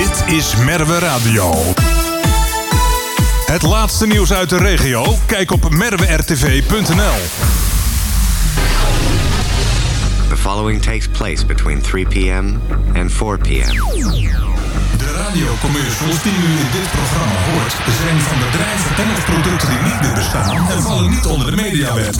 Dit is Merwe Radio. Het laatste nieuws uit de regio? Kijk op merwertv.nl. The following takes place between 3 p.m. and 4 p.m. De radiocommercials die u in dit programma hoort zijn van bedrijven en of producten die niet meer bestaan en vallen niet onder de mediawet.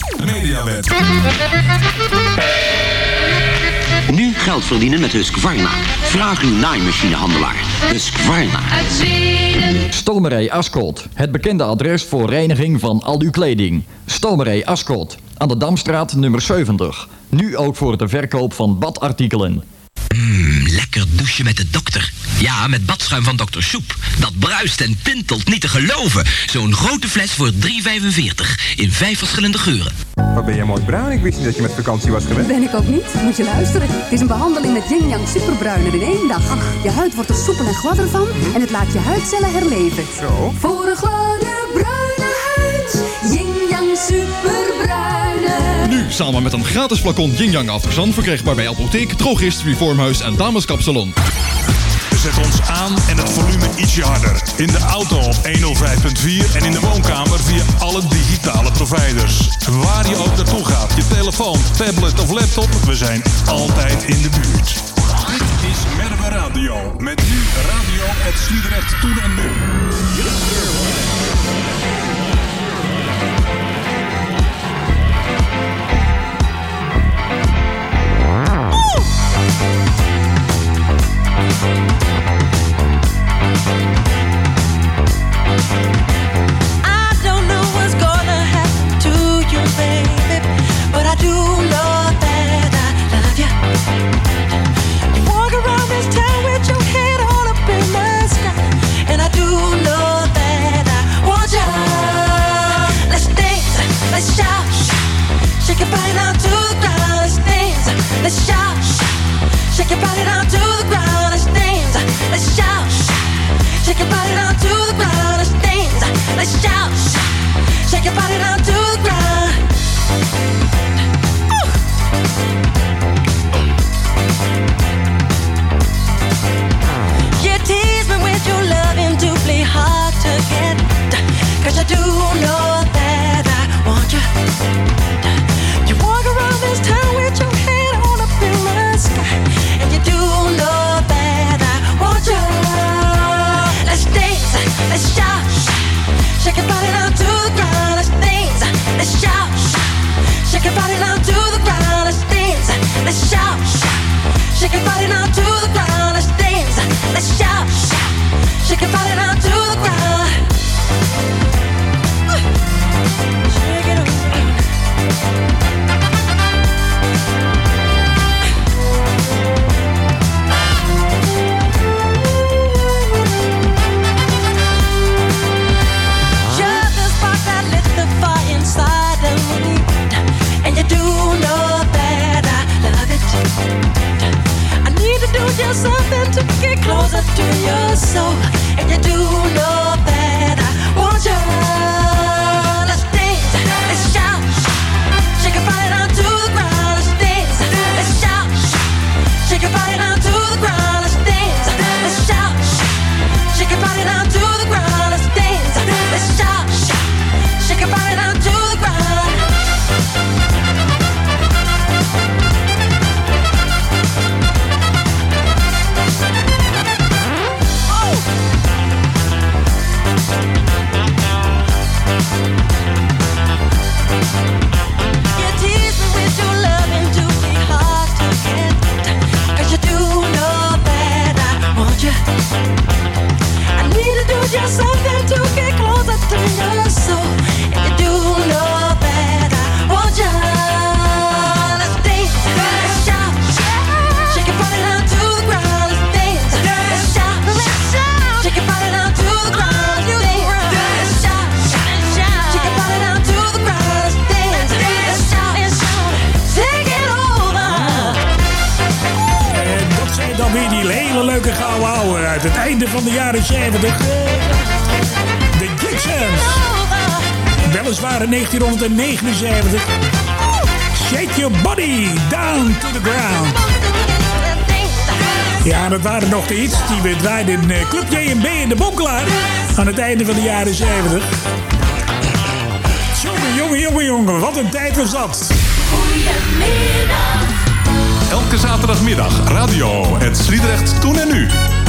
Nu geld verdienen met Husqvarna. Vraag uw naaimachinehandelaar. Husqvarna. Stomerij Ascot. Het bekende adres voor reiniging van al uw kleding. Stomerij Ascot. Aan de Damstraat nummer 70. Nu ook voor de verkoop van badartikelen. Lekker douchen met de dokter. Ja, met badschuim van Dr. Soep. Dat bruist en tintelt niet te geloven. Zo'n grote fles voor €3,45. In 5 verschillende geuren. Wat ben jij mooi bruin? Ik wist niet dat je met vakantie was geweest. Ben ik ook niet. Moet je luisteren. Het is een behandeling met Yin Yang Superbruiner in 1 dag. Je huid wordt er soepel en gladder van en het laat je huidcellen herleven. Zo? Voor een gladde bruine huid. Yin Yang Superbruiner. Nu samen met een gratis flacon Yin Yang afgezand verkrijgbaar bij apotheek, drogist, reformhuis en dameskapsalon. Zet ons aan en het volume ietsje harder. In de auto op 105.4 en in de woonkamer via alle digitale providers. Waar je ook naartoe gaat, je telefoon, tablet of laptop, we zijn altijd in de buurt. Dit is Merwe Radio. Met nu Radio het Sliedrecht Toen en Nu. I don't know what's gonna happen to you, baby, but I do know that I love you. You walk around this town with your head all up in the sky, and I do know that I want you. Let's dance, let's shout, shake your body down to the ground. Let's dance, let's shout, shake your body down to the ground. Let's dance, let's shout, shake your body down to the ground. Let's dance, let's shout, shake your body down to the ground. You tease me with your loving, doubly hard to get, 'cause I do know that I want you. You walk around this town with your head all up in the sky, and you do know that I want you. Let's dance, let's shout, shake your body down to the ground. Let's dance, let's shout, shake your body down to the ground. Let's dance, let's shout, shake your body down to the ground. Let's dance, let's shout, shake your body down to the ground. Shake it up. And you do know that I love it. I need to do just something to get closer to your soul. And you do know that I want you. Let's dance, let's shout, shake your body down to the ground. Let's dance, let's shout, shake your body down to the ground. Let's dance, let's shout, shake your body down to the ground. Let's dance, let's shout, shake your body down to the ground. Just something to get closer to your soul. And you do know that I want you. Let's dance, let's shout, shake your body down to the ground. Let's dance, let's shout, shake your body down to the ground. Let's dance, let's shout, shake your body down to the ground. Let's dance, let's shout, take it over. En dat zijn dan weer die hele leuke gouden ouwe uit het einde van de jaren 70. De Gibsons. Weliswaar in 1979. Shake your body down to the ground. Ja, dat waren nog de hits die we draaiden in Club J&B in de Bonkelaar aan het einde van de jaren 70. Jongen, wat een tijd was dat. Goedemiddag. Elke zaterdagmiddag radio het Sliedrecht Toen en Nu.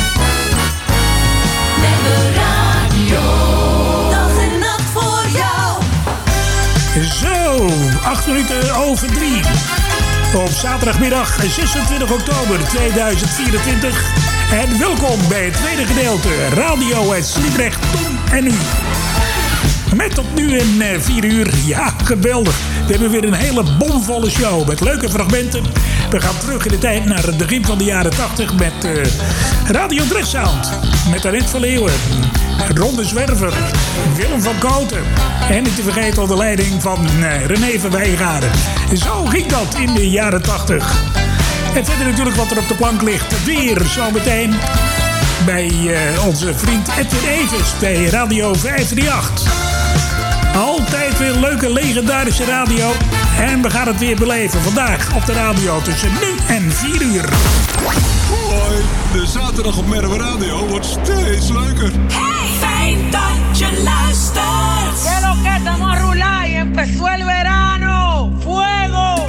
Met de radio. Dag en nacht voor jou. Zo, 3:08. Op zaterdagmiddag 26 oktober 2024. En welkom bij het tweede gedeelte Radio het Sliedrecht Toen en Nu. Met tot nu in 4 uur. Ja, geweldig. We hebben weer een hele bomvolle show met leuke fragmenten. We gaan terug in de tijd naar het begin van de jaren 80 met Radio Drechtsound. Met Annette van Leeuwen, Ron de Zwerver, Willem van Koten. En niet te vergeten onder leiding van René van Wijngaarden. Zo ging dat in de jaren 80. En verder natuurlijk wat er op de plank ligt. Weer zo meteen bij onze vriend Edwin Evers bij Radio 538. Altijd weer leuke legendarische radio. En we gaan het weer beleven vandaag op de radio tussen nu en 4 uur. Hoi, de zaterdag op Merwe Radio wordt steeds leuker. Hey, fijn dat je luistert. Que lo que estamos a rular y empezó el verano. Fuego.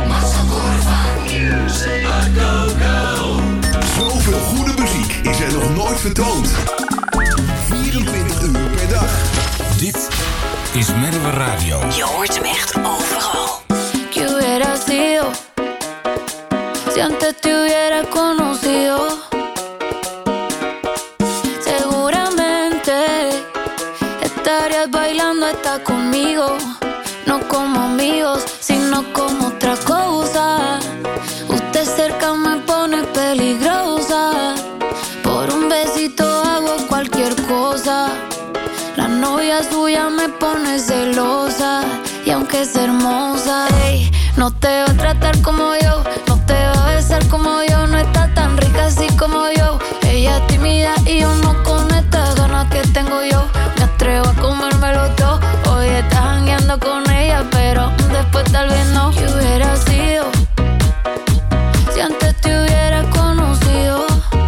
Zoveel goede muziek is er nog nooit vertoond. 24 uur per dag. Dit is Merwe Radio. Je hoort hem echt overal. ¿Qué hubiera sido si antes te hubiera conocido? Seguramente estarías bailando hasta conmigo. No como amigos, sino como otra cosa. Usted cerca me pone peligrosa. Por un besito hago cualquier cosa. La novia suya me pone celosa. Y aunque es hermosa, ey, no te va a tratar como yo, no te va a besar como yo, no está tan rica así como yo. Ella es tímida y yo no con estas ganas que tengo yo. Me atrevo a comérmelo todo. Hoy estás jangueando con ella, pero después tal vez no. ¿Qué hubiera sido si antes te hubiera conocido?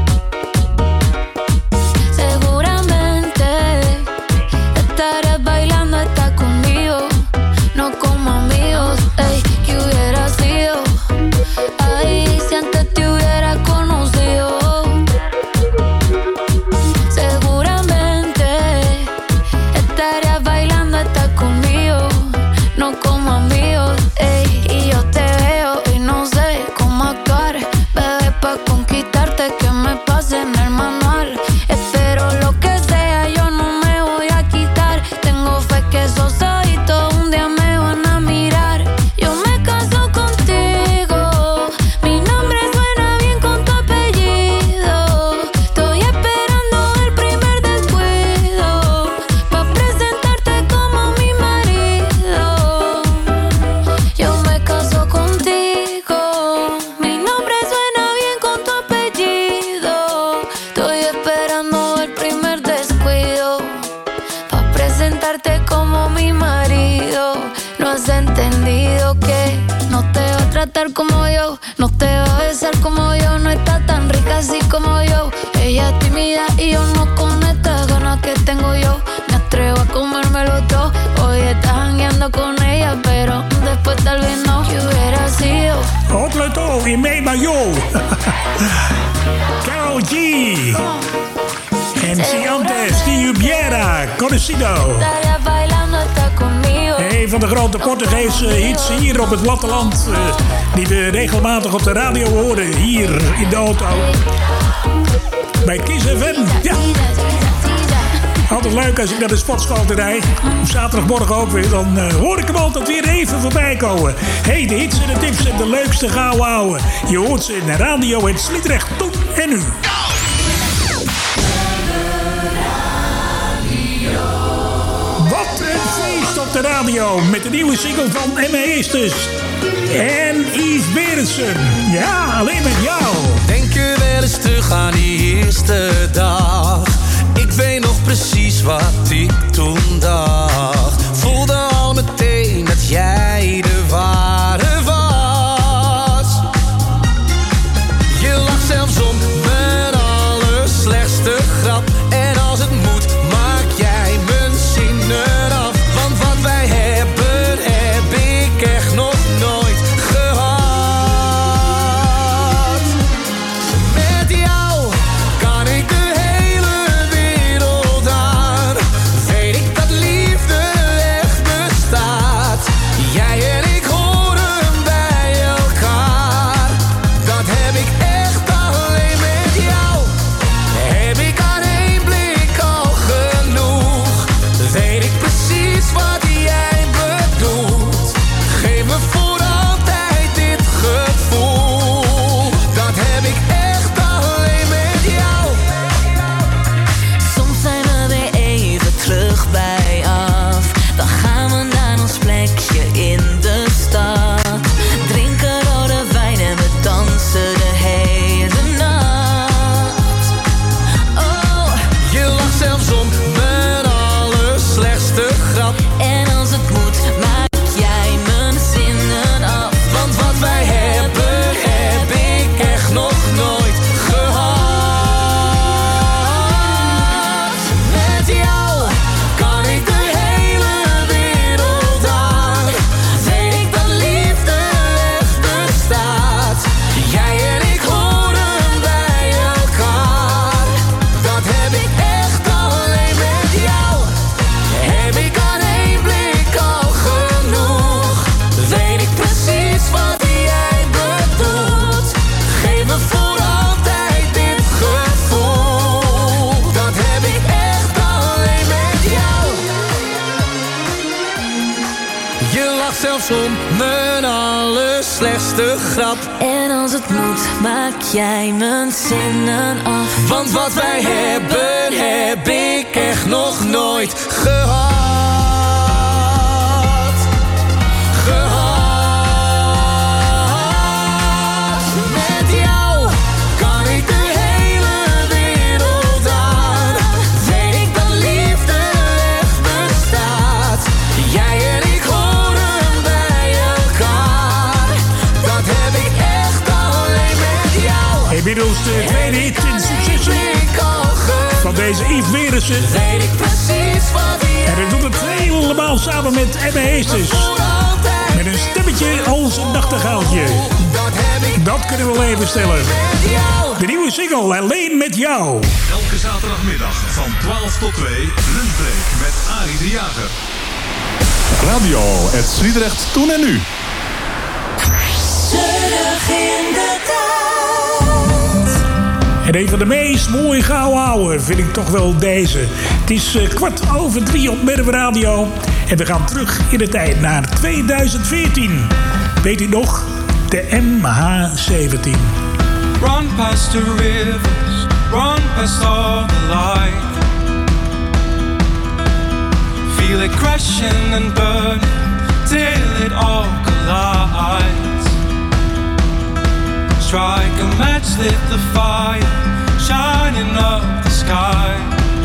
Seguramente estarías bailando hasta conmigo. No como amigos, ey, ¿qué hubiera sido? Ay, si antes te hubiera conocido. Seguramente estarías bailando hasta conmigo. No como amigos, ey, y yo te veo y no sé cómo actuar. Bebé, pa' conquistarte que me pase en el manual. Espero lo que sea, yo no me voy a quitar. Tengo fe que esos ojitos un día me van a mirar. Yo me caso contigo. Mi nombre suena bien con tu apellido. Estoy esperando el primer descuido pa' presentarte como mi marido. Yo me caso contigo. Mi nombre suena bien con tu apellido. Estoy esperando el primer descuido pa' presentarte como mi marido. No has entendido que no te va a tratar como yo, no te va a besar como yo, no está tan rica así como yo. Ella es tímida y yo no con estas ganas que tengo yo. Me atrevo a comérmelo todo. Hoy estás jangueando con ella, pero después tal vez no. ¿Qué hubiera sido? Opleto in me mayo. Karol G. En si antes die hubiera conocido. Estarías bailando hasta conmigo. Een van de grote Portugese hits hier op het platteland. Die we regelmatig op de radio horen. Hier in de auto. Bij Kiss FM. Ja. Altijd leuk als ik naar de sportschool rijd. Op zaterdagmorgen ook weer. Dan hoor ik hem altijd weer even voorbij komen. Hey, de hits en de tips en de leukste gouden ouwe. Je hoort ze in de radio in Sliedrecht Toen en Nu. Wat een feest op de radio. Met de nieuwe single van Emma Heesters. En Yves Berendsen. Ja, alleen met jou. Denk je wel eens terug aan die eerste dag. Ik weet nog precies wat ik toen dacht. Voelde al meteen dat jij de ware was. Je lag zelfs om mijn grap. En als het moet, maak jij mijn zinnen af. Want wat wij hebben, heb ik echt nog nooit gehad. Met jou kan ik de hele wereld aan. Weet ik dat liefde echt bestaat. Jij en ik horen bij elkaar. Dat heb ik echt alleen met jou. Heb ik aan één blik al genoeg. Weet ik precies wat jij bedoelt. Geef me voor altijd dit gevoel. Dat heb ik echt alleen met jou. Soms zijn we weer even terug bij af. Dan gaan we naar ons plekje in de stad. Drinken rode wijn en we dansen de hele nacht. Oh, Je lacht zelfs om mijn allerslechtste grap. en als het moet, maak jij mijn zinnen af. Want wat wij hebben, heb ik echt nog nooit gehad. Met jou kan ik de hele wereld aan. Weet ik dat liefde echt bestaat. Jij en ik horen bij elkaar. Dat heb ik echt alleen met jou. Heb ik aan één blik al genoeg. Weet ik precies wat jij bedoelt. Geef me voor altijd dit gevoel. Dat heb ik echt alleen met jou. Je lacht zelfs om mijn allerslechtste grap. En als het moet, maak jij mijn zinnen af. Want wat wij hebben, heb ik echt nog nooit gehad. Met jou kan ik de hele wereld aan. Weet ik dat liefde echt bestaat. Jij en ik horen bij elkaar. Dat heb ik echt alleen met jou. Inmiddels de tweede hit in successie van deze Yves Werensen. Weet ik precies wat En hij doet het helemaal samen met Ebbe Heesters. Met een stemmetje als een nachtegaaltje. Dat kunnen we wel even stellen. De nieuwe single, Alleen met jou. Elke zaterdagmiddag van 12 tot 2, lunchbreak met Arie de Jager. Radio, het Sliedrecht toen en nu. Terug in de tijd. En een van de meest mooie gouden ouwe vind ik toch wel deze. Het is 2:15 op Merwe Radio. En we gaan terug in de tijd naar 2014. Weet u nog? De MH17. Run past the rivers, run past all the light. Feel it crashing and burn till it all collides. Strike a match, lit the fire, shining up the sky.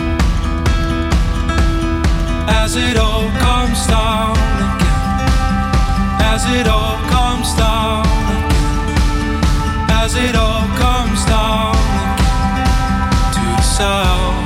As it all comes down again, as it all comes down again, as it all comes down again to the sound.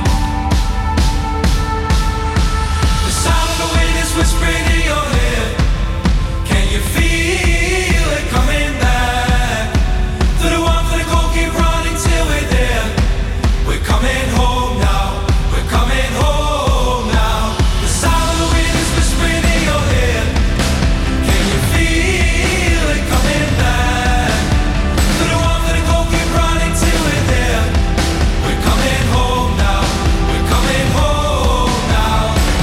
The sound of the wind is whispering in your ear. Can you feel it coming back? To the one for the cold, keep running till we're there. We're coming home now, we're coming home now. The sound of the wind is whispering in your ear. Can you feel it coming back? To the one for the cold, keep running till we're there. We're coming home now, we're coming home now.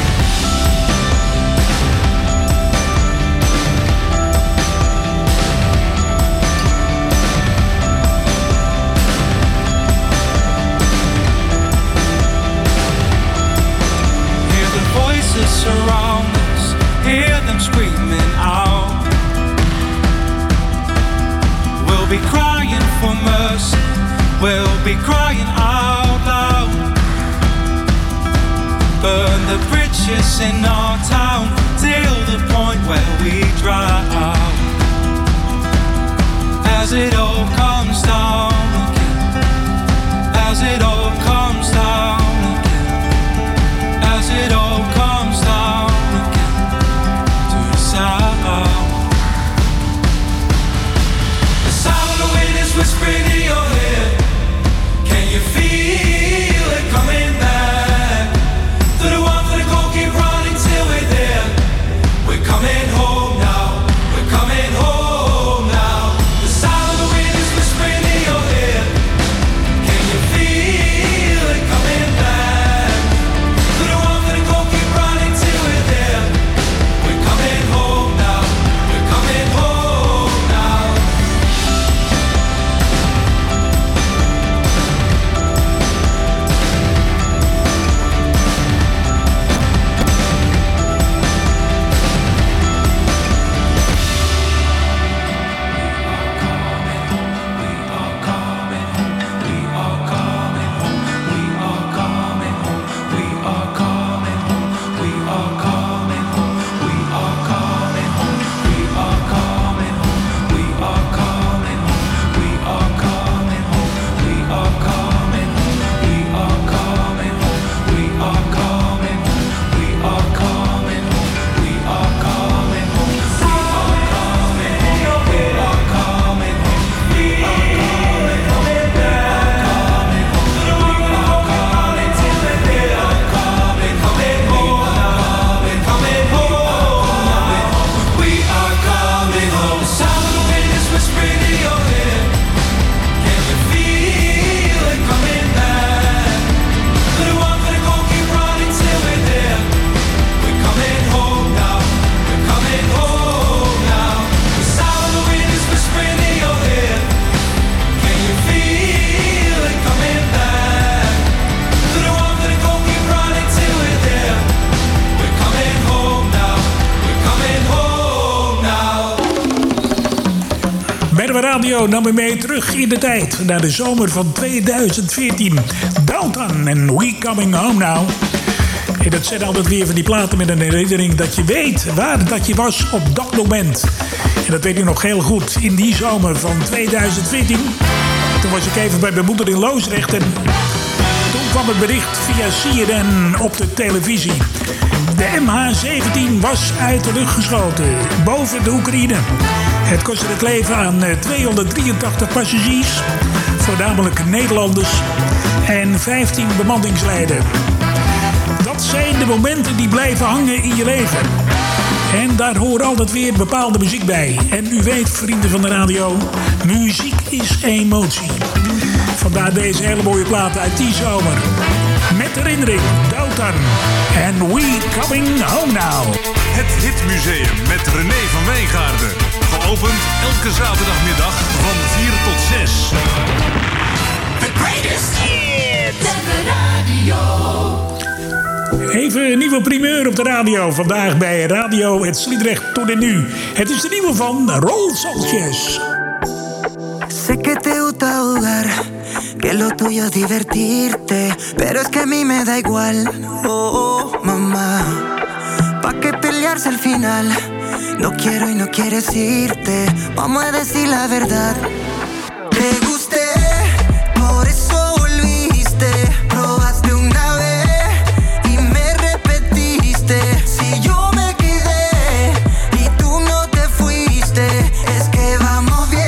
Hear the voices surround us, hear them screaming out. We'll be crying for mercy, we'll be crying out loud. Burn the bridges in our town till the point where we drown. As it all comes down again, as it all comes down radio nam me mee terug in de tijd. Naar de zomer van 2014. Dalton en We Coming Home Now. En dat zijn altijd weer van die platen met een herinnering dat je weet waar dat je was op dat moment. En dat weet ik nog heel goed. In die zomer van 2014. Toen was ik even bij mijn moeder in Loosdrecht. En toen kwam het bericht via CNN op de televisie. De MH17 was uit de lucht geschoten. Boven de Oekraïne. Het kostte het leven aan 283 passagiers. Voornamelijk Nederlanders. En 15 bemanningsleden. Dat zijn de momenten die blijven hangen in je leven. En daar hoort altijd weer bepaalde muziek bij. En u weet, vrienden van de radio, muziek is emotie. Vandaar deze hele mooie plaat uit die zomer. Met herinnering, Dalton en We Coming Home Now. Het Hitmuseum met René van Wijngaarden. Geopend elke zaterdagmiddag van 4 tot 6. The greatest hits op de radio. Even een nieuwe primeur op de radio. Vandaag bij Radio Het Sliedrecht tot en nu. Het is de nieuwe van Raúl Sánchez. Sé que te gusta jugar, que lo tuyo es divertirte, pero es que a mí me da igual, oh, mamá. Pa' que pelearse al final, no quiero y no quieres irte, vamos a decir la verdad. Te gusté, por eso volviste, probaste una vez y me repetiste. Si yo me quedé y tú no te fuiste, es que vamos bien.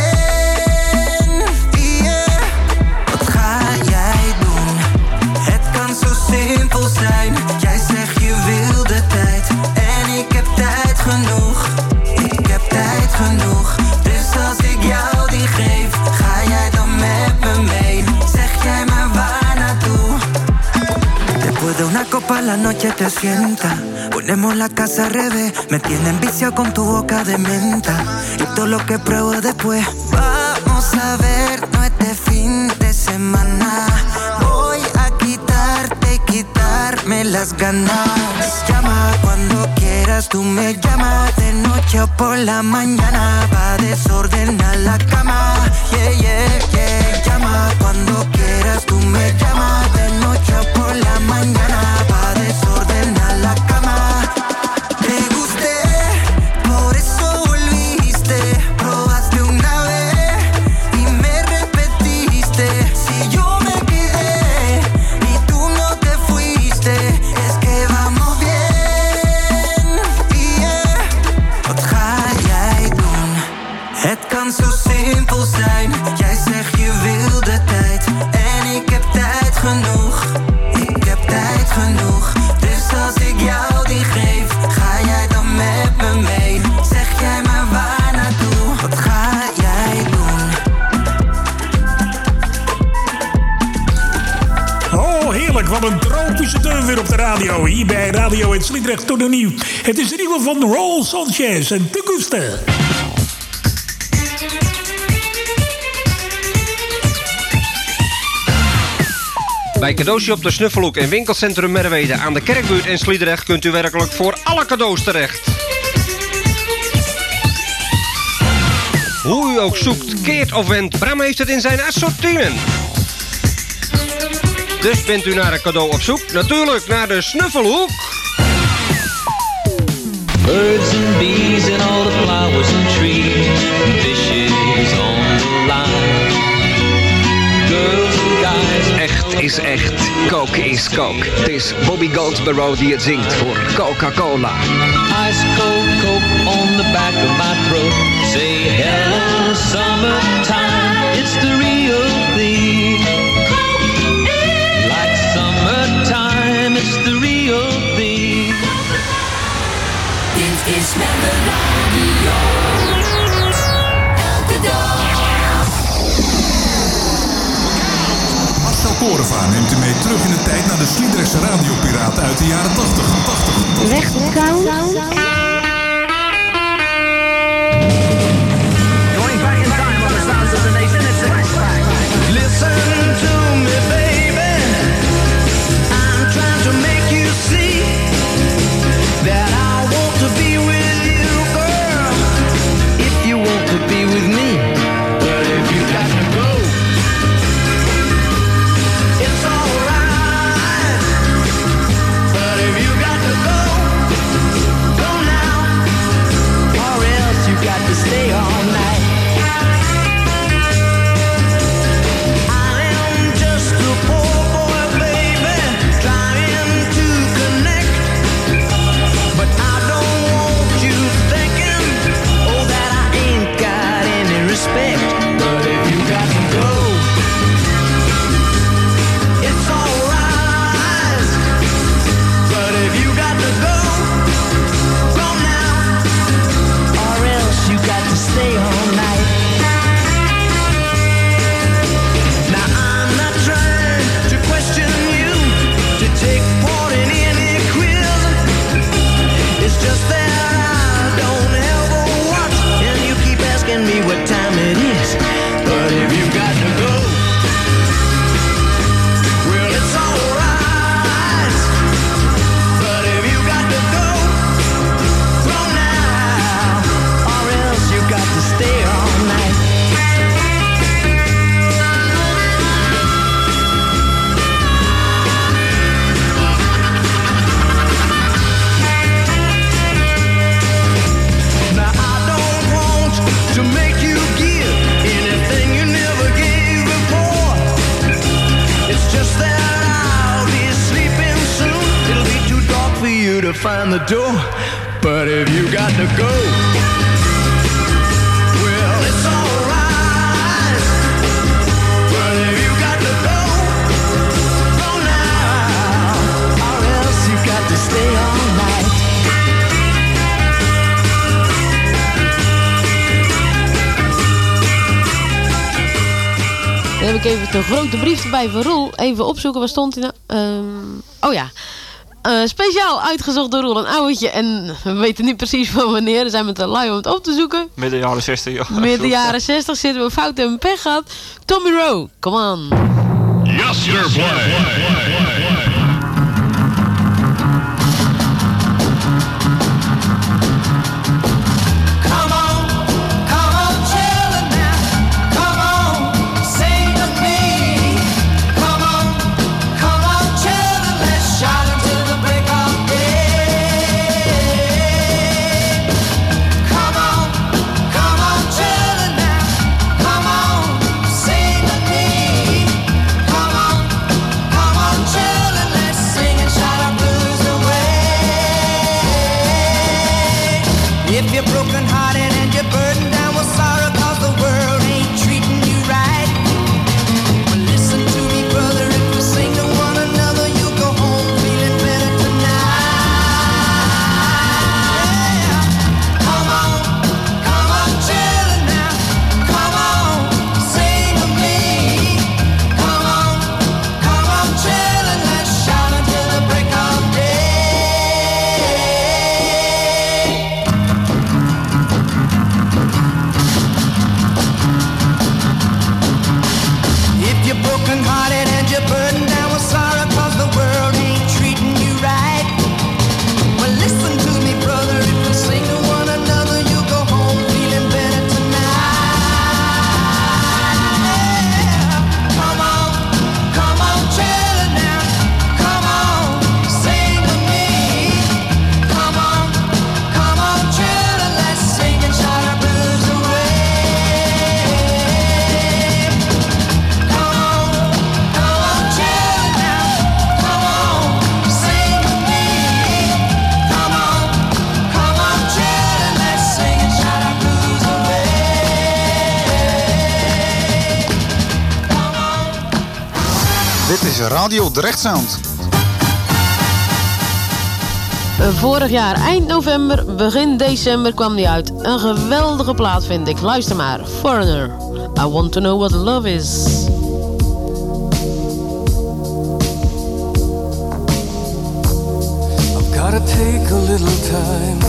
Wat ga jij doen? Het kan zo simpel zijn. Jij zegt je wil de tijd en ik heb tijd genoeg. Ik heb tijd genoeg. Dus als ik jou die geef, ga jij dan met me mee? Zeg jij maar waar naartoe? Después de una copa la noche te sienta. Ponemos la casa al revés. Me tiene envicia con tu boca de menta. Y todo lo que pruebo después. Vamos a ver, no este fin de semana. Voy a quitarte y quitarme las ganas. Llama cuando quieras, tú me llamas de noche o por la mañana. Pa' desordenar la cama, yeah, yeah, yeah. Llama cuando quieras, tú me llamas de noche o por la mañana. Pa' desordenar la cama. Te gusté, por eso volviste. Probaste una vez y me repetiste. Si yo me quedé y tú no te fuiste, es que vamos bien. Yeah. Wat ga jij doen? Het kan zo simpel zijn. Jij zegt je wil de tijd en ik heb tijd genoeg. Ik heb tijd genoeg. Dus als ik jou die geef, ga jij dan met me mee? Zeg jij maar waar naartoe? Wat ga jij doen? Oh, heerlijk. Wat een tropische teun weer op de radio. Hier bij Radio Het Sliedrecht tot en nieuw. Het is de nieuwe van Raúl Sánchez en Te Guste. Bij Cadeautje op de Snuffelhoek in winkelcentrum Merwede aan de Kerkbuurt in Sliedrecht kunt u werkelijk voor alle cadeaus terecht. Hoe u ook zoekt, keert of wendt, Bram heeft het in zijn assortiment. Dus bent u naar een cadeau op zoek? Natuurlijk naar de Snuffelhoek. Birds and bees and all the flowers and trees, fishes on the line. Girls and guys. Echt is echt, coke is coke. Het is Bobby Goldsboro die het zingt voor Coca-Cola. Ice cold coke on the back of my throat. Say hello summertime, it's the real thing. Like summertime, it's the real thing. Dit is met de radio. Elke dag. Marcel Korevaar neemt u mee terug in de tijd naar de Sliedrechtse radiopiraten uit de jaren 80. Listen to me, baby. I'm trying to make you see that I want to be with you, girl. If you want to be with me, but if you to find the door. But if you got to go, well, it's alright. But if you got to go, go now, or else you got to stay all night. Dan heb ik even de grote brief erbij van Roel. Even opzoeken, waar stond hij nou? Oh ja. Speciaal uitgezocht door Roel, een ouwtje. En we weten niet precies van wanneer. We zijn met de lui om het op te zoeken. Midden jaren 60, joh. Midden jaren 60 zitten we fout en pech gehad. Tommy Rowe, come on. Yesterday. Radio Drechtsound. Vorig jaar, eind november, begin december kwam die uit. Een geweldige plaat vind ik. Luister maar. Foreigner. I want to know what love is. I've gotta take a little time.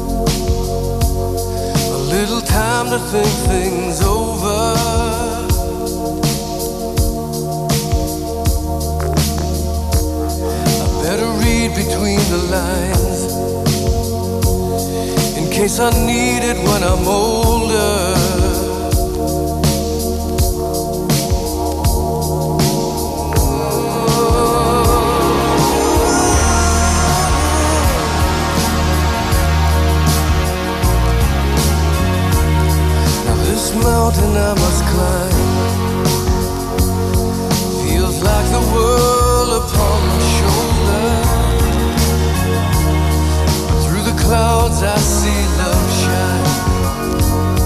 A little time to think things over. Better read between the lines in case I need it when I'm older. Now this mountain I must climb feels like the world upon my shoulder. Through the clouds I see love shine.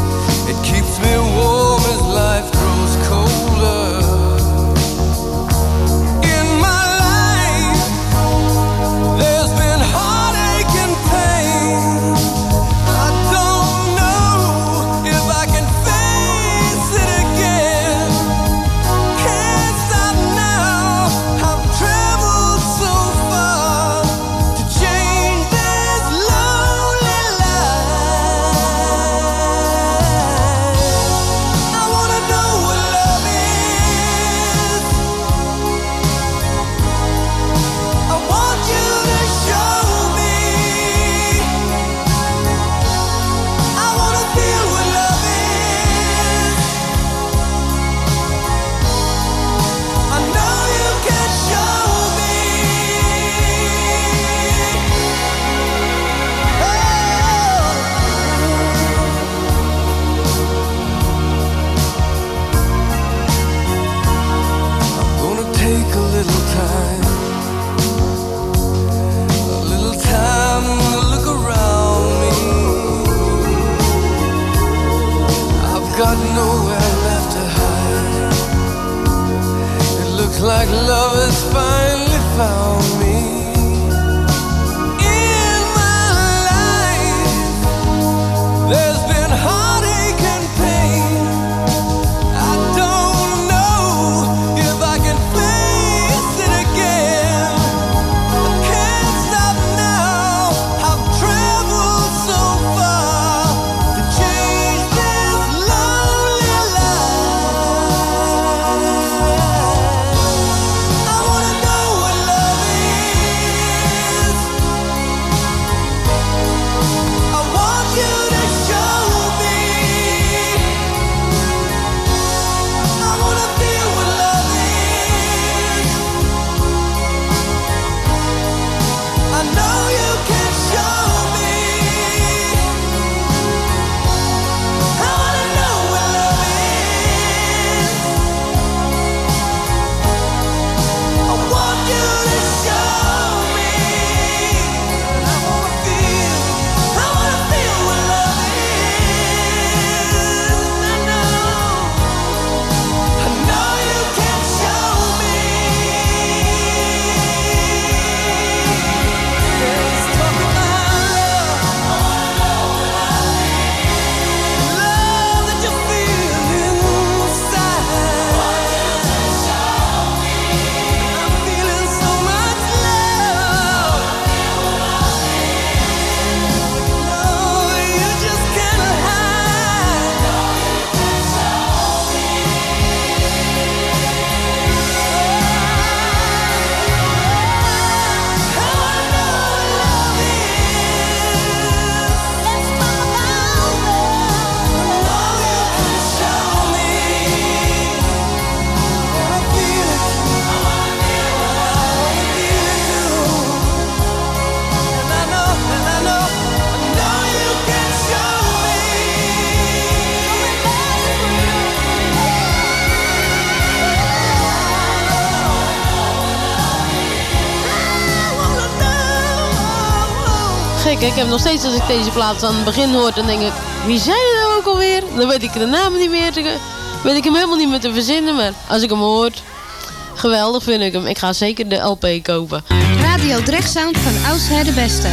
gek, hè? Ik heb nog steeds, als ik deze plaats aan het begin hoor, dan denk ik, wie zijn er nou ook alweer? Dan weet ik de namen niet meer, weet ik hem helemaal niet meer te verzinnen, maar als ik hem hoor, geweldig vind ik hem. Ik ga zeker de LP kopen. Radio Drechtsound van oudsher de beste.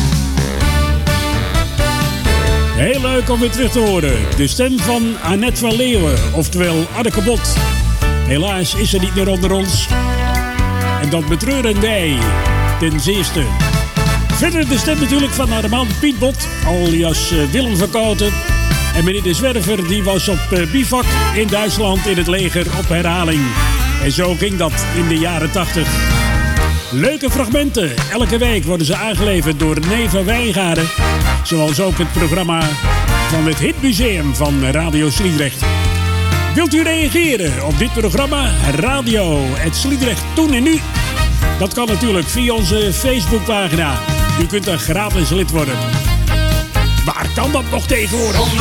Heel leuk om weer terug te horen. De stem van Annette van Leeuwen, oftewel Anneke Bot. Helaas is ze niet meer onder ons. En dat betreuren wij ten zeerste. Verder de stem natuurlijk van Armand Piet Bot, alias Willem van Koten. En meneer de Zwerver die was op bivak in Duitsland in het leger op herhaling. En zo ging dat in de jaren 80. Leuke fragmenten. Elke week worden ze aangeleverd door René van Wijngaarden. Zoals ook het programma van het Hitmuseum van Radio Sliedrecht. Wilt u reageren op dit programma? Radio het Sliedrecht toen en nu. Dat kan natuurlijk via onze Facebookpagina. U kunt er gratis lid worden. Waar kan dat nog tegenwoordig? 105.4.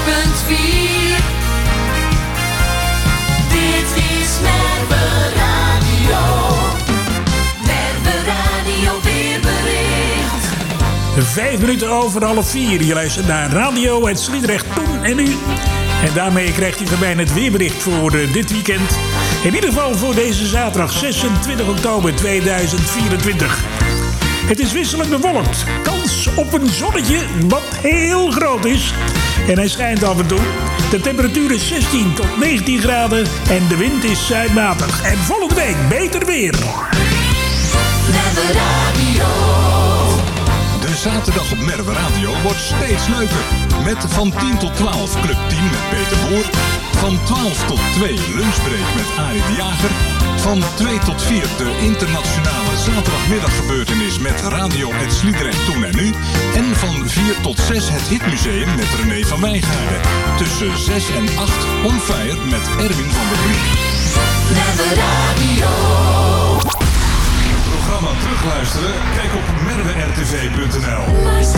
Dit is Merwe Radio. Merwe Radio weerbericht. 5 minuten over 3:30. Je luistert naar Radio het Sliedrecht toen en nu. En daarmee krijgt u van mij het weerbericht voor dit weekend. In ieder geval voor deze zaterdag 26 oktober 2024. Het is wisselend bewolkt. Kans op een zonnetje wat heel groot is. En hij schijnt af en toe. De temperatuur is 16 tot 19 graden en de wind is zuidmatig. En volgende week beter weer. Merwe Radio. De zaterdag op Merwe Radio wordt steeds leuker. Met van 10 tot 12 Club 10 met Peter Boer. Van 12 tot 2 lunchbreak met Arie de Jager. Van 2 tot 4 de internationale zaterdagmiddaggebeurtenis met Radio het Sliedrecht toen en nu. En van 4 tot 6 het Hitmuseum met René van Wijngaarden. Tussen 6 en 8 On Fire met Erwin van der Vliet. Merwe Radio. Programma terugluisteren? Kijk op merwertv.nl.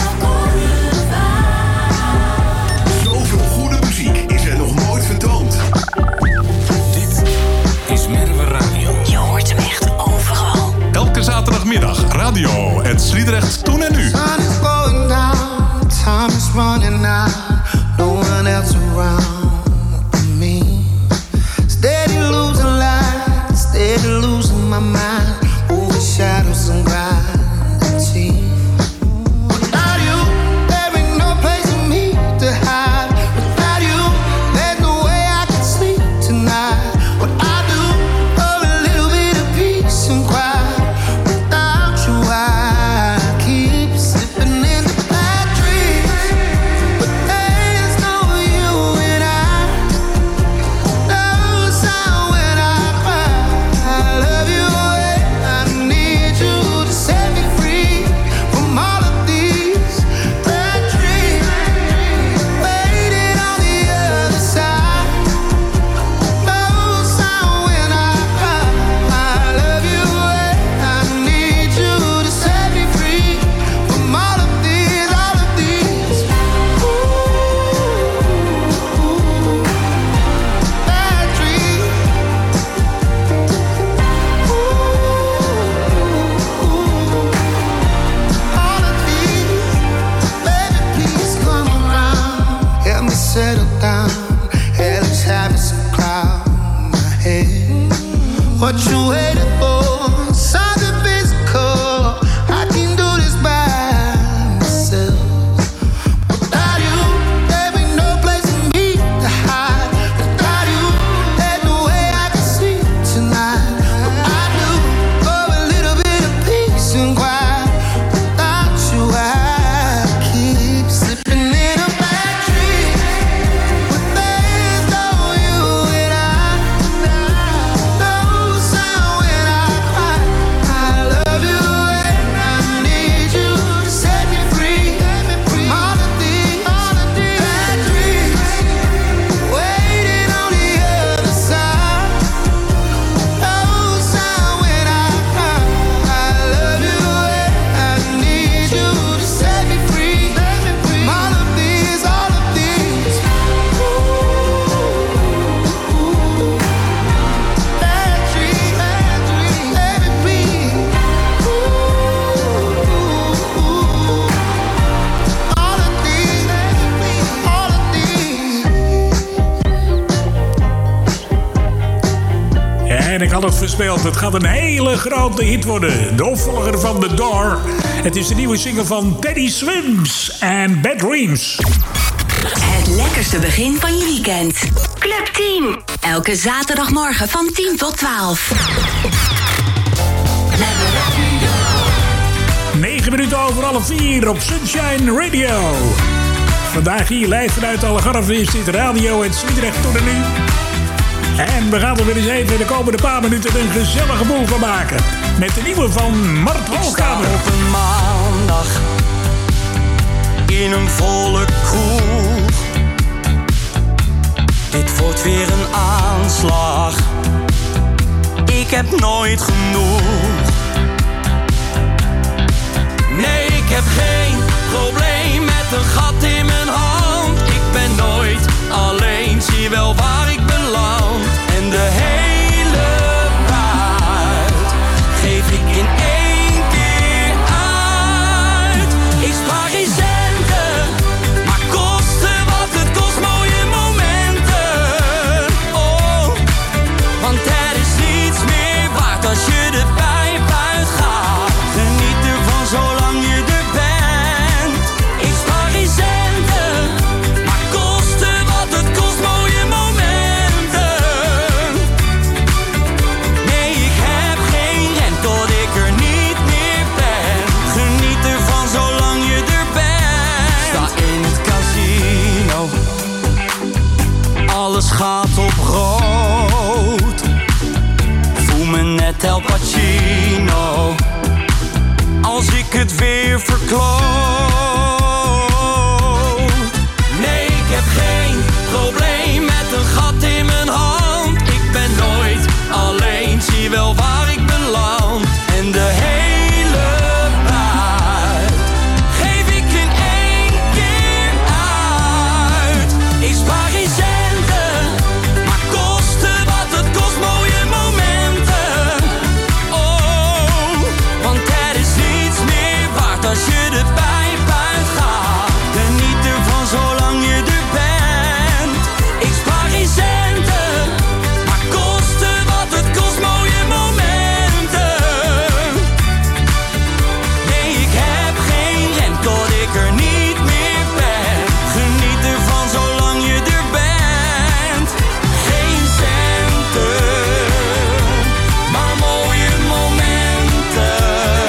Zoveel goede muziek is er nog nooit vertoond. Dit is Merwe Radio. Je hoort hem echt overal. Elke zaterdagmiddag Radio het Sliedrecht toen en nu. Sun is going down, time is running out, no one else around but me. Steady losing light, steady losing my mind, over shadows and gravity. Without you, there ain't no place for me to hide. Without you, there's no way I can sleep tonight. What I do for a little bit of peace and quiet. Without you, I keep slipping. ik had het voorspeld. Het gaat een hele grote hit worden. De opvolger van The Door. Het is de nieuwe single van Teddy Swims en Bad Dreams. Het lekkerste begin van je weekend. Club 10. Elke zaterdagmorgen van 10 tot 12. 9 minuten over half 4 op Sunshine Radio. Vandaag hier live vanuit Algarve is dit Radio en Sliedrecht tot en nu. En we gaan er weer eens even de komende paar minuten een gezellige boel van maken. Met de nieuwe van Mart Hoogkamer. Op een maandag in een volle kroeg. Dit wordt weer een aanslag. Ik heb nooit genoeg. Nee, ik heb geen probleem met een gat in mijn hand. Ik ben nooit alleen, zie wel waar ik beland. En de hele buit geef ik in één keer uit. Ik spaar geen centen, maar kosten wat het kost, mooie momenten. Oh, want er is niets meer waard als je de pijp uitgaat. Geniet ervan zolang je er bent. Ik spaar geen centen, maar kosten wat het kost, mooie momenten. Nee, ik heb geen rem tot ik er niet meer ben. Geniet ervan zolang je er bent. Sta in het casino, alles gaat op rood. Voel me net El Pacino als ik het weer verkloot. Nee, ik heb geen probleem met een gat in mijn hand. Ik ben nooit alleen, zie wel waar ik beland. En de hele buit geef ik in één keer uit. Ik spaar geen centen, maar kosten wat het kost, mooie momenten. Oh, want er is niets meer waard als je de pijp uitgaat. Geniet ervan zolang je er bent. Ik spaar geen centen, maar kosten wat het kost, mooie momenten. Nee, ik heb geen rem tot ik er niet meer ben. Geniet ervan zolang je er bent. Geen centen, maar mooie momenten.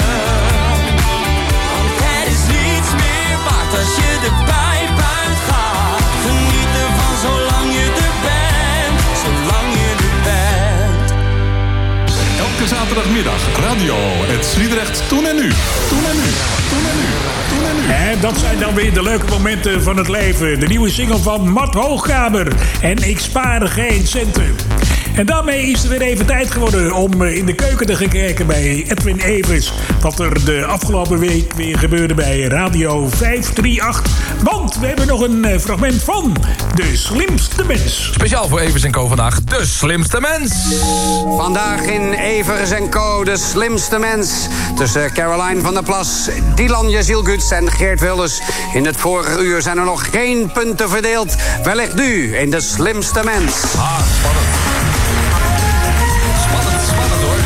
Want er is niets meer waard als je de pijp uitgaat. Geniet ervan zolang je er bent. Zolang je er bent. Elke zaterdagmiddag radio het Sliedrecht toen en nu. Toen en nu. Toen en nu. Toen en nu. En dat zijn dan weer de leuke momenten van het leven. De nieuwe single van Mart Hoogkamer. En ik spaar geen centen. En daarmee is er weer even tijd geworden om in de keuken te gaan kijken bij Edwin Evers. Wat er de afgelopen week weer gebeurde bij Radio 538. Want we hebben nog een fragment van De Slimste Mens. Speciaal voor Evers & Co vandaag, De Slimste Mens. Vandaag in Evers & Co, De Slimste Mens. Tussen Caroline van der Plas, Dylan Jezielguts en Geert Wilders. In het vorige uur zijn er nog geen punten verdeeld. Wellicht nu in De Slimste Mens. Spannend. Spannend hoor.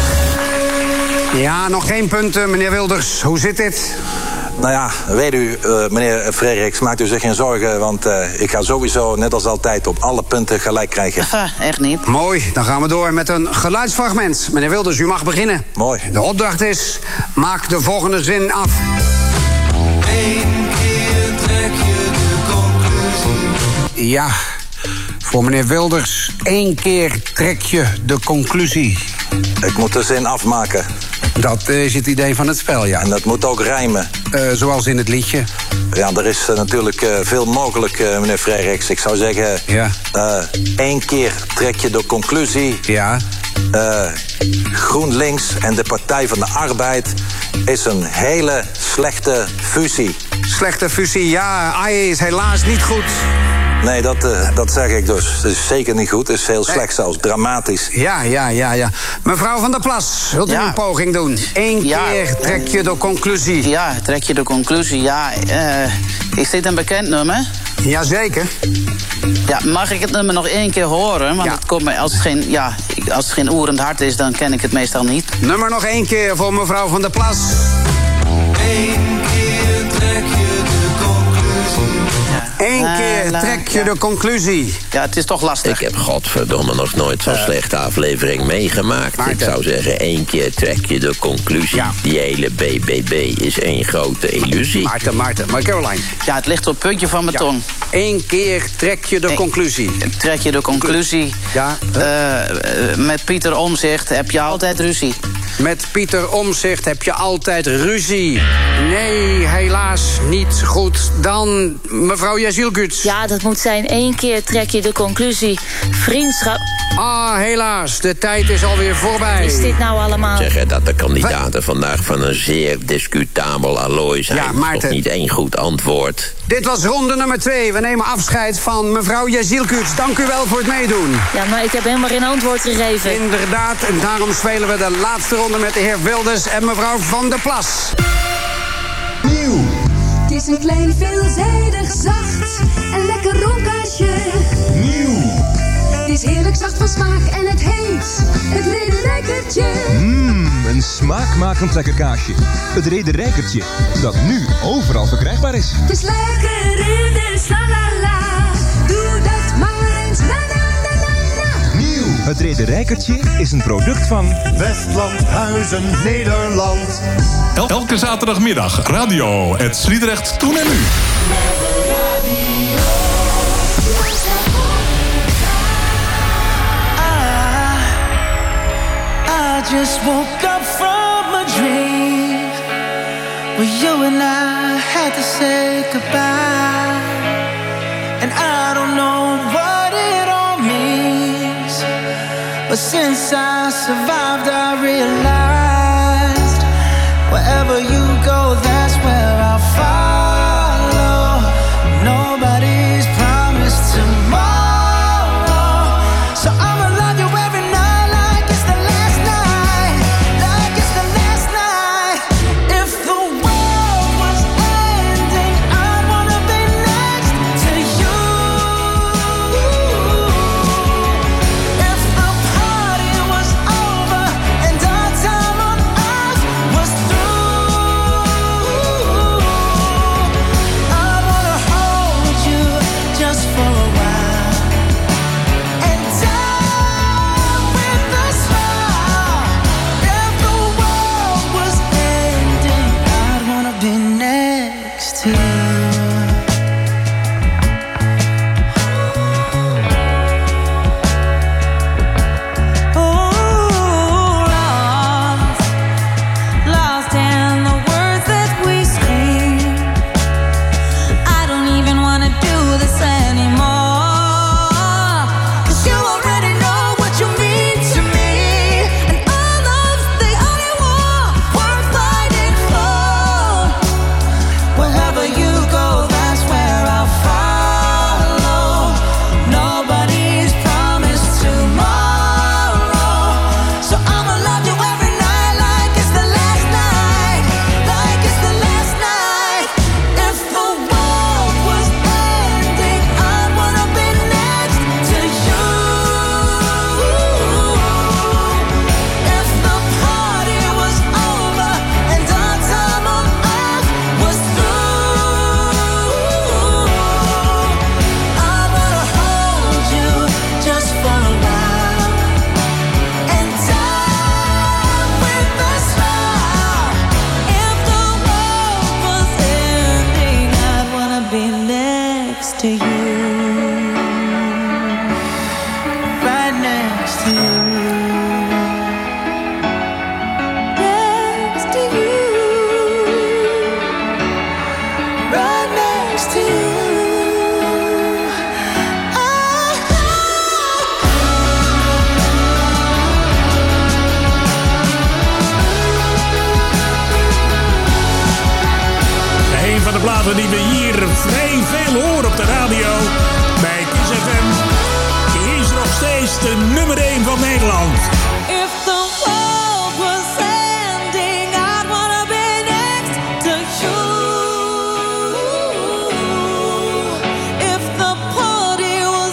Ja, nog geen punten, meneer Wilders. Hoe zit dit? Nou ja, weet u, meneer Frederiks, maakt u zich geen zorgen, want ik ga sowieso, net als altijd, op alle punten gelijk krijgen. Echt niet. Mooi, dan gaan we door met een geluidsfragment. Meneer Wilders, u mag beginnen. Mooi. De opdracht is, maak de volgende zin af. Eén keer trek je de conclusie. Ja, voor meneer Wilders, 1 keer trek je de conclusie. Ik moet de zin afmaken. Dat is het idee van het spel, ja. En dat moet ook rijmen. Zoals in het liedje. Ja, er is natuurlijk veel mogelijk, meneer Frederiks. Ik zou zeggen, ja. 1 keer trek je de conclusie. Ja. GroenLinks en de Partij van de Arbeid is een hele slechte fusie. Slechte fusie, ja. AI is helaas niet goed. Nee, dat zeg ik dus. Het is zeker niet goed. Het is heel slecht zelfs. Dramatisch. Ja. Mevrouw van der Plas, wilt u een poging doen? 1 keer trek je de conclusie. Ja, trek je de conclusie. Ja, is dit een bekend nummer? Jazeker. Ja, mag ik het nummer nog 1 keer horen? Want het komt mij, als het geen oerend hart is, dan ken ik het meestal niet. Nummer nog 1 keer voor mevrouw van der Plas. 1 keer trek je de conclusie. 1 keer trek je de conclusie. Ja, het is toch lastig. Ik heb godverdomme nog nooit zo'n slechte aflevering meegemaakt. Maarten. Ik zou zeggen, 1 keer trek je de conclusie. Ja. Die hele BBB is 1 grote illusie. Maarten, maar Caroline. Ja, het ligt op het puntje van mijn tong. 1 keer trek je de conclusie. Trek je de conclusie. Ja. Met Pieter Omtzigt heb je altijd ruzie. Met Pieter Omtzigt heb je altijd ruzie. Nee, helaas niet goed. Dan mevrouw Jezielguts. Ja, dat moet zijn 1 keer trek je de conclusie. Vriendschap. Ah, helaas, de tijd is alweer voorbij. Is dit nou allemaal? Zeggen dat de kandidaten vandaag van een zeer discutabel allooi zijn. Ja, Maarten. Toch niet 1 goed antwoord. Dit was ronde nummer 2. We nemen afscheid van mevrouw Jezielguts. Dank u wel voor het meedoen. Ja, maar ik heb helemaal geen antwoord gegeven. Inderdaad, en daarom spelen we de laatste ronde met de heer Wilders en mevrouw van der Plas. Nieuw. Het is een klein, veelzijdig, zacht en lekker roomkaasje. Nieuw. Het is heerlijk zacht van smaak en het heet het Rederijkertje. Een smaakmakend lekker kaasje. Het Rederijkertje, dat nu overal verkrijgbaar is. Het is lekker in de salala. Doe dat maar eens. Na, na, na, na, na. Nieuw. Het Rederijkertje is een product van Westlandhuizen, Nederland. Elke zaterdagmiddag radio het Sliedrecht Toen en Nu. I just woke up from a dream where you and I had to say goodbye. And I don't know what it all means, but since I survived I realized wherever you go, that's where I'll follow. Nobody's promised tomorrow, so I'ma love you every night like it's the last night, like it's the last night. If the world was ending, I'd wanna be next to you. If the party was over and our time on earth was through, I wanna hold you just for a while and die with a smile. If the world was ending, I'd wanna be next to you. Lost in the words that we scream. I don't even wanna do this anymore, 'cause you already know what you mean to me, and our love's the only war worth fighting for. Wherever you go, that's where I'll follow. Nobody's promised tomorrow, so I'ma love you every night like it's the last night, like it's the last night. If the world was ending, I'd wanna be next to you. If the party was over and our time on earth was through, I wanna hold you just for a while and die with a smile. If the world was ending, I'd wanna be next to you, right next to you, next to you, right next to you. Een van de platen die we hier vrij veel horen op de radio bij Kiss FM is nog steeds de nummer 1 van Nederland. If the world was ending, I'd wanna be next to you. If the party was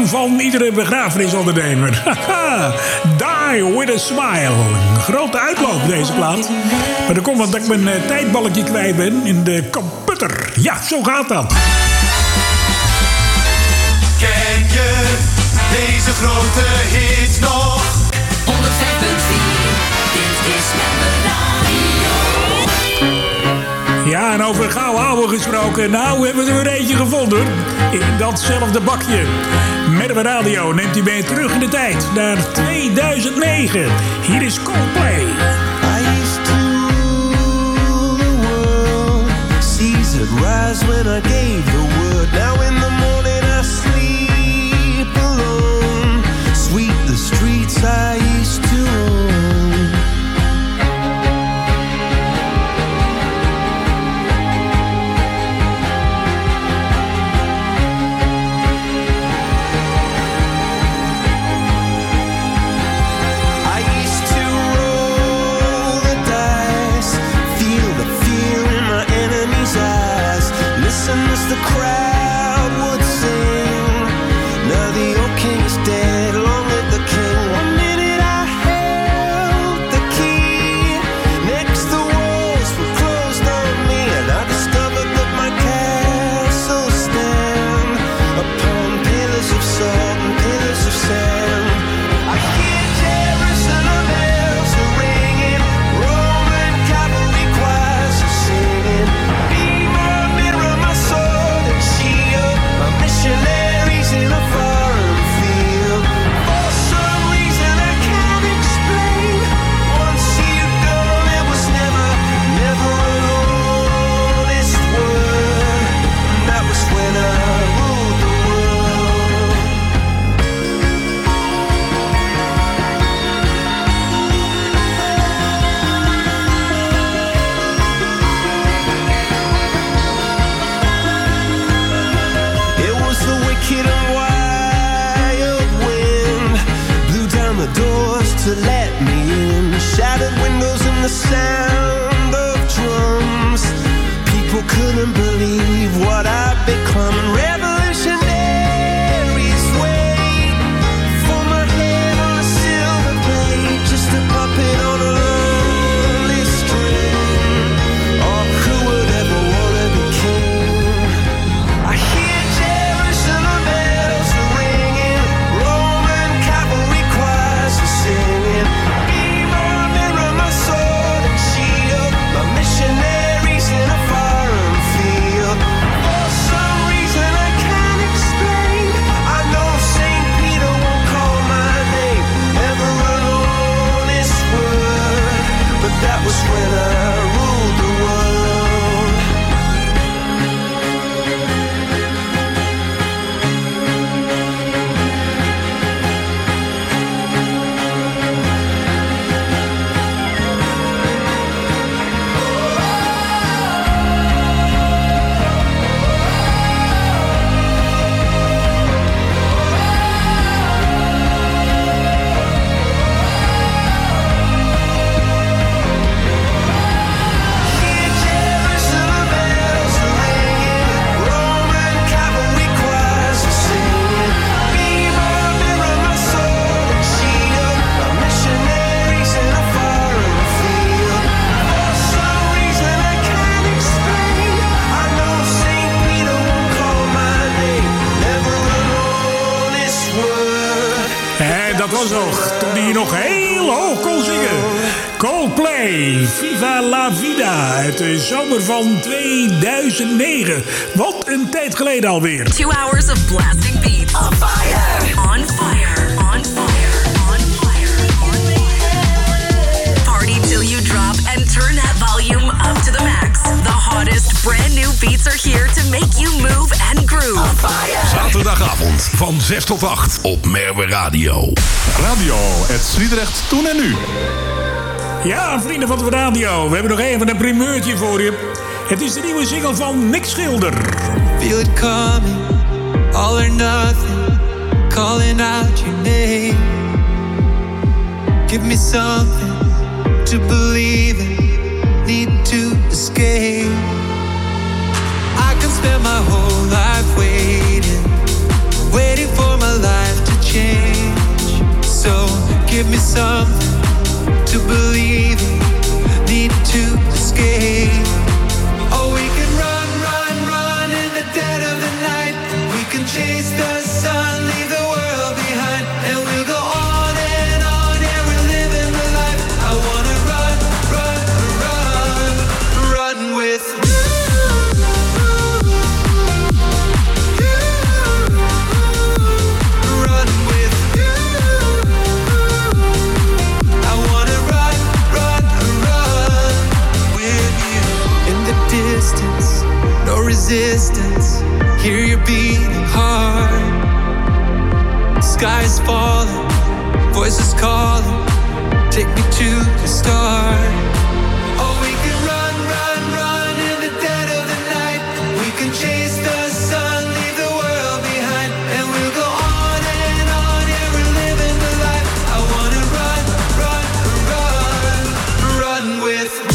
van iedere begrafenisondernemer. Die with a smile. Een grote uitloop deze plaat. Maar dat komt omdat ik mijn tijdballetje kwijt ben in de computer. Ja, zo gaat dat. Ken je deze grote hit nog? 105.4, dit is Member Radio. Ja, en over gauw ouwe gesproken. Nou, hebben we er weer eentje gevonden. In datzelfde bakje. Merwe Radio neemt u mee terug in de tijd. Naar 2009. Hier is Coldplay. I used to rule the world. Seas would rise when I gave the word. Now in the morning I sleep alone. Sweep the streets I used to own. As the crowd would sing, now the old king is dead, long live the king. 1 minute I held the key, next the walls were closed on me, and I discovered that my castle stand upon pillars of salt and pillars of sand. I hear Jerusalem bells are ringing, Roman cavalry choirs are singing. Missionaries in a foreign field. For some reason I can't explain. Once you go, there was never an honest word. And that was when I ruled the world. It was the wicked and wild wind, blew down the doors to let me in, shattered windows and the sound of drums. People couldn't believe what I'd become. Revolutionaries wait for my head on a silver plate, just a puppet on a lonely string. Oh, who would ever want to be king? I hear Jerusalem bells are ringing, Roman cavalry choirs are singing. Be my mirror, my sword and shield, my missionaries in a foreign field. For some reason I can't explain, I know St. Peter won't call my name, never an honest word, but that was when I ruled the world. Jerusalem bells are ringing, Roman cavalry choirs are singing. Be my mirror, my sword and shield, my missionaries in a foreign field. For some reason I can't explain, I know St. Peter won't call my name, never an honest word. En dat was nog toen hij nog heel hoog kon zingen. Coldplay, Viva la Vida, uit de zomer van 2009. Wat een tijd geleden alweer. 2 hours of blasting beats. On fire. On fire. On fire. On fire. On fire. Party till you drop and turn that volume up to the max. The hottest brand new beats are here to make you move and groove. On fire. Zaterdagavond van 6 tot 8 op Merwe Radio. Radio, het Sliedrecht toen en nu. Ja, vrienden van de radio, we hebben nog even een primeurtje voor je. Het is de nieuwe single van Nick Schilder. Feel it coming, all or nothing, calling out your name. Give me something to believe in, need to escape. I can spend my whole life waiting for my life something to believe in, need to escape. Oh, we can run, run, run in the dead of the night. We can chase the sun, leave the world behind, and we'll go on and on, yeah, we're living the life. I wanna run, run, run, run with you. Run with you. I wanna run, run, run with you. In the distance, no resistance. Hear your beating heart. Sky is falling, voices calling. Take me to the start. Oh, we can run, run, run in the dead of the night. We can chase the sun, leave the world behind, and we'll go on and on. Yeah, we're living the life. I wanna run, run, run, run with you.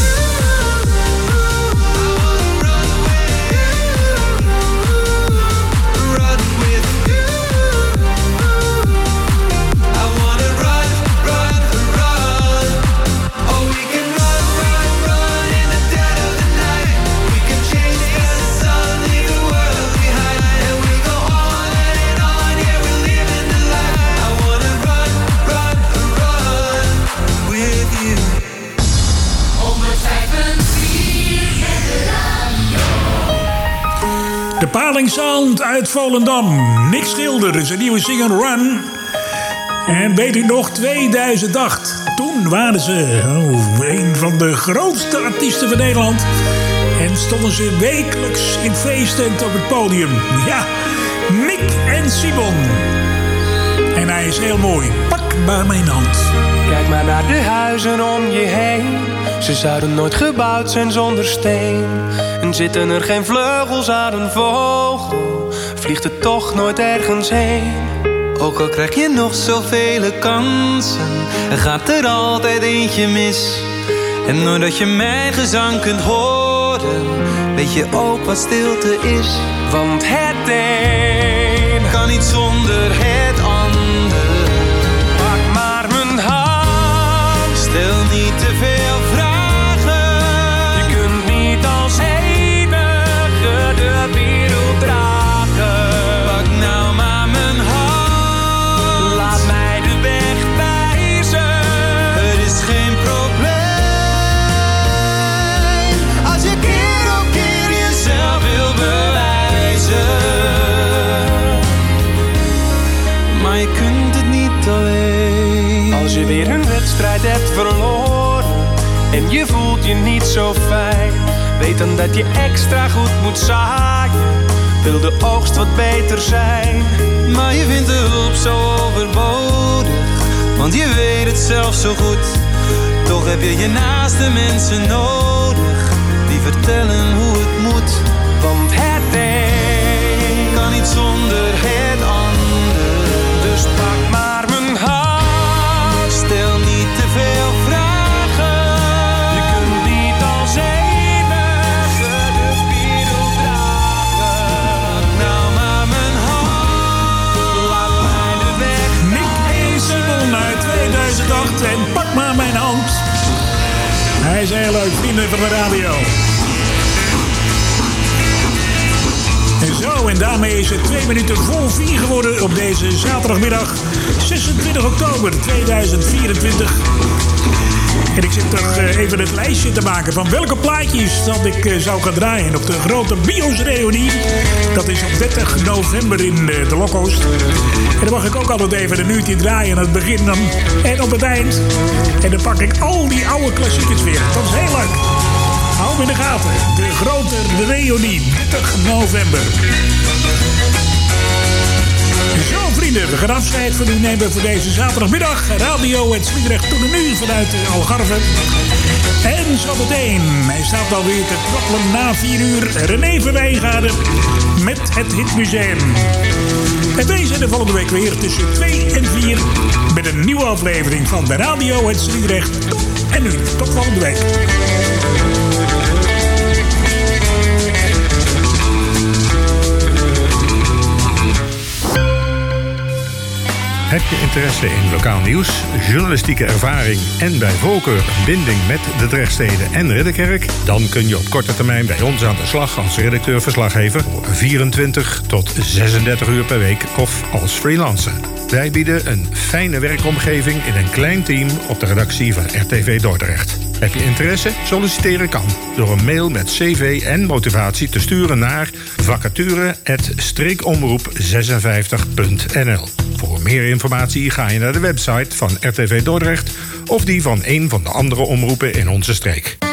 De Paling Sound uit Volendam. Nick Schilder, zijn nieuwe single Run. En weet u nog, 2008. Toen waren ze een van de grootste artiesten van Nederland. En stonden ze wekelijks in feesttent op het podium. Ja, Nick en Simon. En hij is heel mooi. Pak maar mijn hand. Kijk maar naar de huizen om je heen. Ze zouden nooit gebouwd zijn zonder steen. En zitten er geen vleugels aan een vogel, vliegt het toch nooit ergens heen. Ook al krijg je nog zoveel kansen, er gaat er altijd eentje mis. En doordat je mijn gezang kunt horen, weet je ook wat stilte is. Want het een kan niet zonder het ander. Pak maar mijn hand, stel niet te veel vragen. Je kunt niet als enige de wereld dragen. Pak nou maar mijn hand, laat mij de weg wijzen. Het is geen probleem als je keer op keer jezelf wil bewijzen. Maar je kunt het niet alleen. Als je weer een wedstrijd hebt verloren en je voelt je niet zo fijn, weet dan dat je extra goed moet zaaien. Wil de oogst wat beter zijn, maar je vindt de hulp zo overbodig, want je weet het zelf zo goed. Toch heb je je naaste mensen nodig, die vertellen hoe het moet. Want het een kan niet zonder het ander. Dus pak maar mijn hand, stel niet te veel vragen. Je kunt niet als enige de wereld dragen. Nou maar mijn hand, laat mij de weg Nick en Simon uit 2008 en pak maar mijn hand. Hij is heel leuk, vrienden van de radio. En zo, en daarmee is het 2 minuten voor 4 geworden op deze zaterdagmiddag 26 oktober 2024. En ik zit er even het lijstje te maken van welke plaatjes dat ik zou gaan draaien op de grote Bios-reunie. Dat is op 30 november in de Lokhost. En dan mag ik ook altijd even een uurtje draaien aan het begin dan, en op het eind. En dan pak ik al die oude klassiekers weer. Dat is heel leuk. Hou hem in de gaten. De grote reunie, 30 november. Zo vrienden, we gaan afscheid van u nemen voor deze zaterdagmiddag. Radio Het Sliedrecht tot nu vanuit Algarve. En zo meteen, hij staat alweer te trappelen na 4 uur. René van Wijngaarden met het Hitmuseum. En wij zijn de volgende week weer tussen 2 en 4 met een nieuwe aflevering van de Radio Het Sliedrecht. En nu, tot volgende week. Het je interesse in lokaal nieuws, journalistieke ervaring en bij voorkeur een binding met de Drechtsteden en Ridderkerk? Dan kun je op korte termijn bij ons aan de slag als redacteur-verslaggever 24 tot 36 uur per week of als freelancer. Wij bieden een fijne werkomgeving in een klein team op de redactie van RTV Dordrecht. Heb je interesse? Solliciteren kan door een mail met cv en motivatie te sturen naar vacature@streekomroep56.nl. Voor meer informatie ga je naar de website van RTV Dordrecht of die van een van de andere omroepen in onze streek.